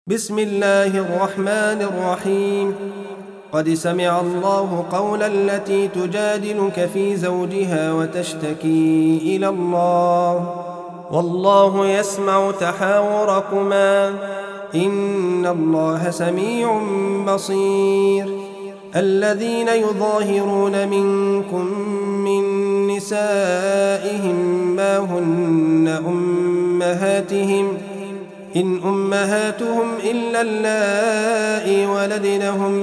بسم الله الرحمن الرحيم. قد سمع الله قول التي تجادلك في زوجها وتشتكي إلى الله والله يسمع تحاوركما إن الله سميع بصير. الذين يظاهرون منكم من نسائهم ما هن أمهاتهم إن أمهاتهم إلا اللائي ولدنهم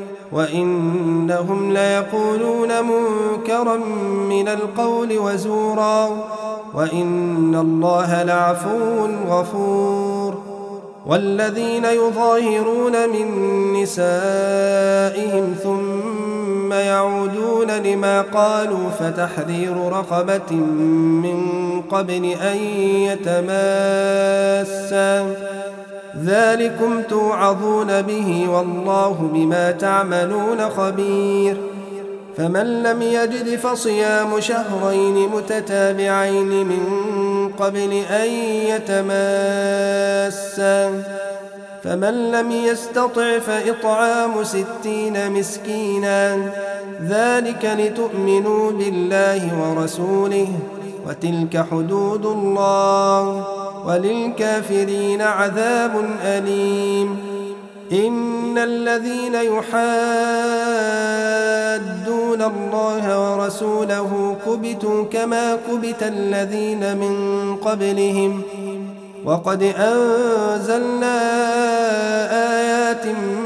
وإنهم ليقولون منكرا من القول وزورا وإن الله لعفو غفور. والذين يظاهرون من نسائهم ثم يعودون لما قالوا فتحرير رقبة من قبل أن يتماسا ذلكم توعظون به والله بما تعملون خبير. فمن لم يجد فصيام شهرين متتابعين من قبل أن يتماسا فمن لم يستطع فإطعام 60 مسكينا ذلك لتؤمنوا بالله ورسوله وتلك حدود الله وللكافرين عذاب أليم. إن الذين يحادون الله ورسوله كبتوا كما كبت الذين من قبلهم وقد أنزلنا آيات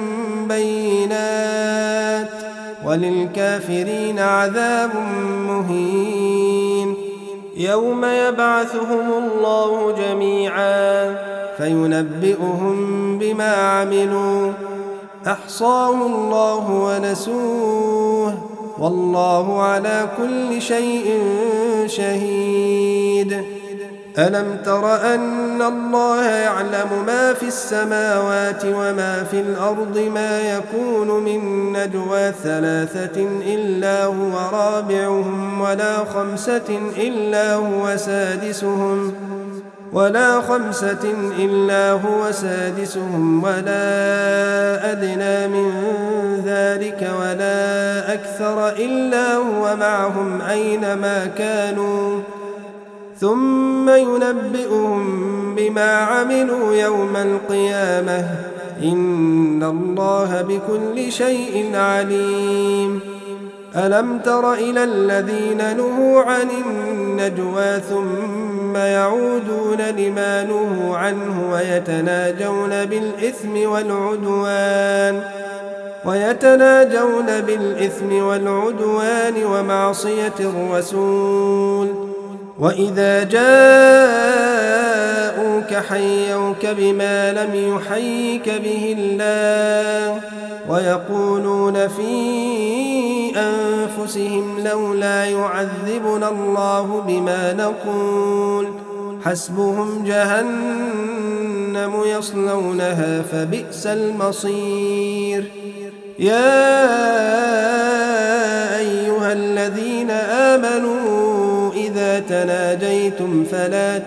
بينات وللكافرين عذاب مهين. يوم يبعثهم الله جميعا فينبئهم بما عملوا أحصاه الله ونسوه والله على كل شيء شهيد. ألم تر أن الله يعلم ما في السماوات وما في الأرض ما يكون من نجوى 3 إلا هو رابعهم ولا 5 إلا هو سادسهم ولا أدنى من ذلك ولا أكثر إلا هو معهم أينما كانوا ثم ينبئهم بما عملوا يوم القيامة إن الله بكل شيء عليم. ألم تر إلى الذين نهوا عن النجوى ثم يعودون لما نهوا عنه ويتناجون بالإثم والعدوان ومعصية الرسول وإذا جاءوك حيوك بما لم يحيك به الله ويقولون في أنفسهم لولا يعذبنا الله بما نقول حسبهم جهنم يصلونها فبئس المصير. يا أيها الذين آمنوا إذا تناجيتم فلا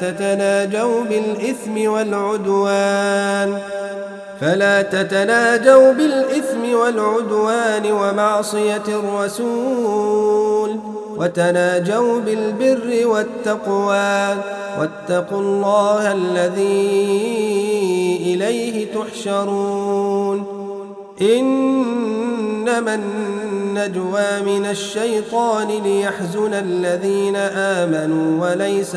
تتناجوا بالإثم والعدوان ومعصية الرسول وتناجوا بالبر والتقوى واتقوا الله الذي إليه تحشرون. إنما النجوى من الشيطان ليحزن الذين آمنوا وليس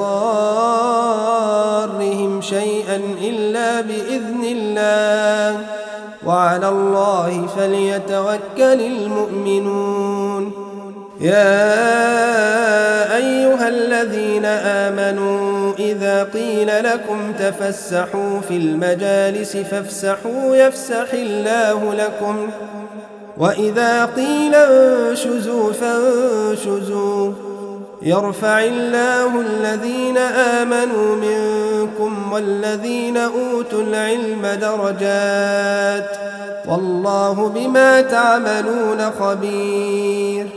بضارهم شيئا إلا بإذن الله وعلى الله فليتوكل المؤمنون. يا أيها الذين آمنوا إذا قيل لكم تفسحوا في المجالس فافسحوا يفسح الله لكم وإذا قيل انشزوا فانشزوا يرفع الله الذين آمنوا منكم والذين أوتوا العلم درجات والله بما تعملون خبير.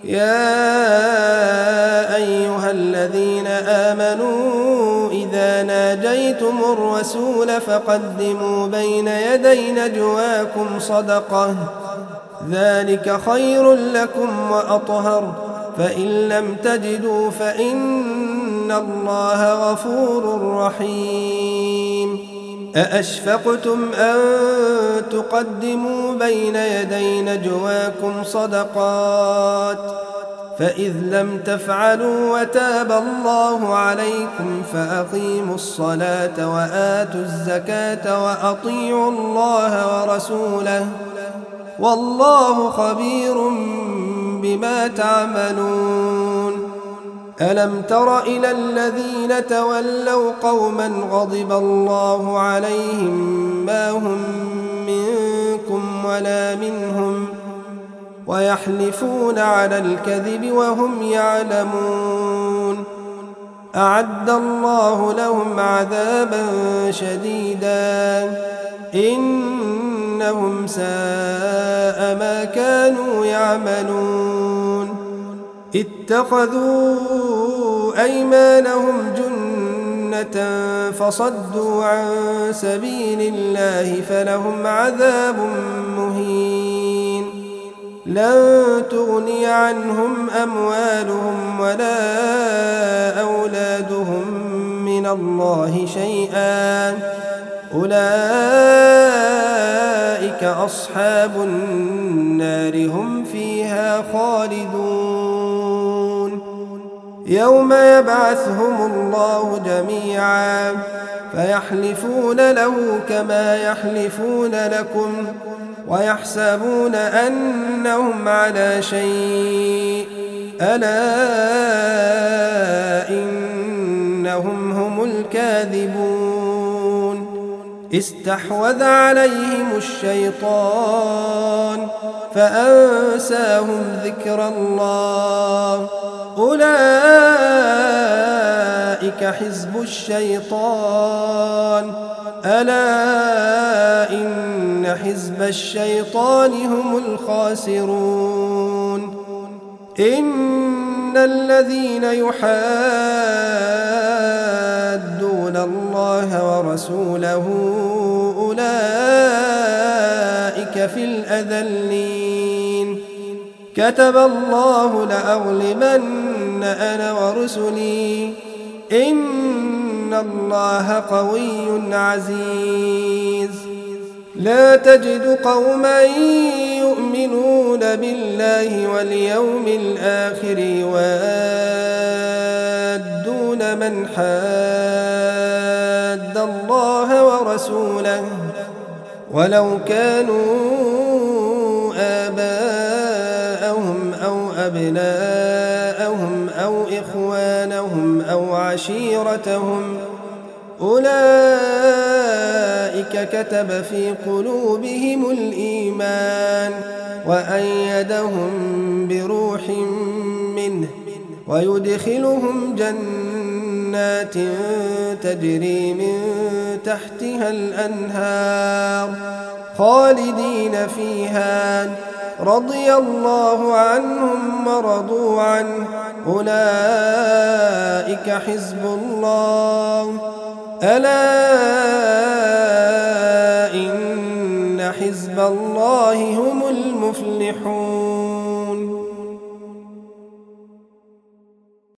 يا أيها الذين آمنوا إذا ناجيتم الرسول فقدموا بين يدي نجواكم صدقة ذلك خير لكم وأطهر فإن لم تجدوا فإن الله غفور رحيم أأشفقتم أن تقدموا بين يدي نجواكم صدقات فإذ لم تفعلوا وتاب الله عليكم فأقيموا الصلاة وآتوا الزكاة وأطيعوا الله ورسوله والله خبير بما تعملون ألم تر إلى الذين تولوا قوما غضب الله عليهم ما هم منكم ولا منهم ويحلفون على الكذب وهم يعلمون أعد الله لهم عذابا شديدا إنهم ساء ما كانوا يعملون اتخذوا أيمانهم جنة فصدوا عن سبيل الله فلهم عذاب مهين لن تغني عنهم أموالهم ولا أولادهم من الله شيئا أولئك أصحاب النار هم فيها خالدون يوم يبعثهم الله جميعا فيحلفون له كما يحلفون لكم ويحسبون أنهم على شيء ألا إنهم هم الكاذبون استحوذ عليهم الشيطان فأنساهم ذكر الله أولئك حزب الشيطان ألا إن حزب الشيطان هم الخاسرون إن الذين يحادون الله ورسوله أولئك في الأذلين كتب الله لأغلبن أنا ورسلي إن الله قوي عزيز لا تجد قوما يؤمنون بالله واليوم الآخر يوادون من حاد الله ورسوله ولو كانوا آباءهم أو أبناءهم أو إخوانهم أو عشيرتهم أولئك كتب في قلوبهم الإيمان وأيدهم بروح منه ويدخلهم جنات تجري من تحتها الأنهار خالدين فيها رضي الله عنهم ورضوا عنه أولئك حزب الله ألا إن حزب الله هم المفلحون